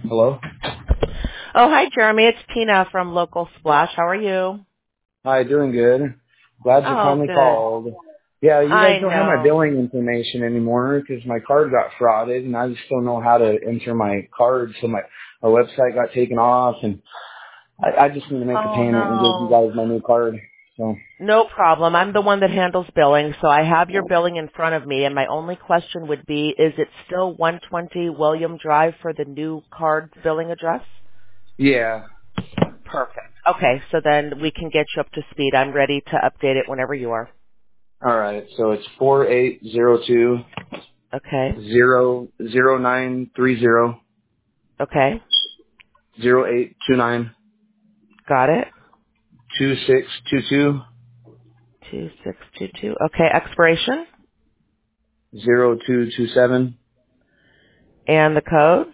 Hello? Oh, hi, Jeremy. It's Tina from Local Splash. How are you? Hi, doing good. Glad you Oh, finally good. called. Yeah, you guys I don't have my know. billing information anymore because my card got frauded and I just don't know how to enter my card, so my website got taken off and I just need to make a Oh, payment and give you no. guys my new card. So, No problem. I'm the one that handles billing, so I have your billing in front of me, and my only question would be, is it still 120 William Drive for the new card billing address? yeah. Perfect. Okay, so then we can get you up to speed. I'm ready to update it whenever you are. All right. So it's 4802 Okay. 0930 Okay. 0829 Got it. 2622 2622. Okay, expiration 0227 and the code.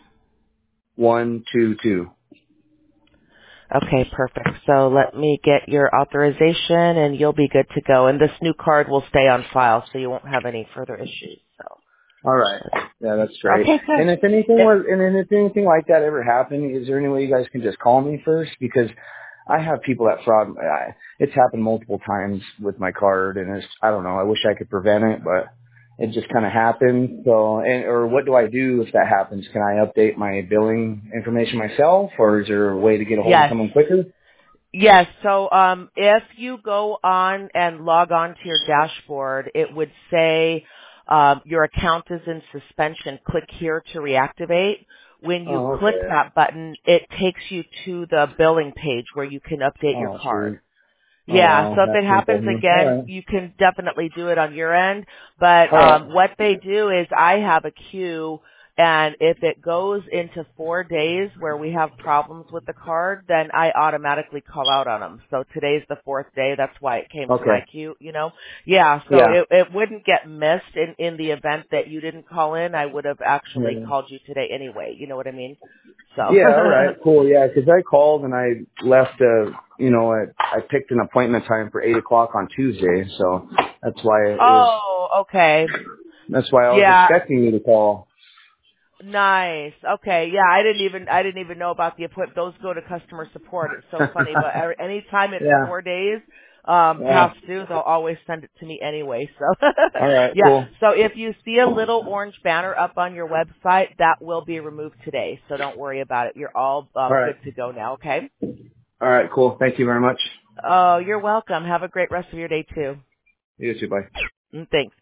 122. Okay, perfect. So let me get your authorization and you'll be good to go. And this new card will stay on file so you won't have any further issues. So All right. Yeah, that's great. okay, And good. if anything was, and then if anything like that ever happened, is there any way you guys can just call me first? Because I have people that fraud. It's happened multiple times with my card, and it's, I don't know. I wish I could prevent it, but it just kind of happened. So, or what do I do if that happens? Can I update my billing information myself, or is there a way to get a hold of Yes. someone quicker? Yes. So if you go on and log on to your dashboard, it would say your account is in suspension. Click here to reactivate. When you Oh, click okay. that button, it takes you to the billing page where you can update your Oh, card. shoot. Oh, Yeah, wow. so if That's it simple. happens All again, right. you can definitely do it on your end. But All right. what they do is I have a queue, and if it goes into 4 days where we have problems with the card, then I automatically call out on them. So today's the 4th day. That's why it came to my Okay. queue, you know? Yeah, so Yeah. it wouldn't get missed in the event that you didn't call in. I would have actually Yeah. called you today anyway. You know what I mean? So. Yeah, all right, cool. Yeah, 'cause I called and I left I picked an appointment time for 8 o'clock on Tuesday, so that's why it was. Oh, okay. That's why I was Yeah. expecting you to call. Nice. Okay. Yeah, I didn't even know about the appointment. Those go to customer support. It's so funny, but anytime it's Yeah, 4 days yeah. past due, they'll always send it to me anyway. So All right, yeah. cool. So if you see a little orange banner up on your website, that will be removed today. So don't worry about it. You're all All right, good to go now. Okay. all right, cool. Thank you very much. Oh, you're welcome. Have a great rest of your day too. You too. Bye. Thanks.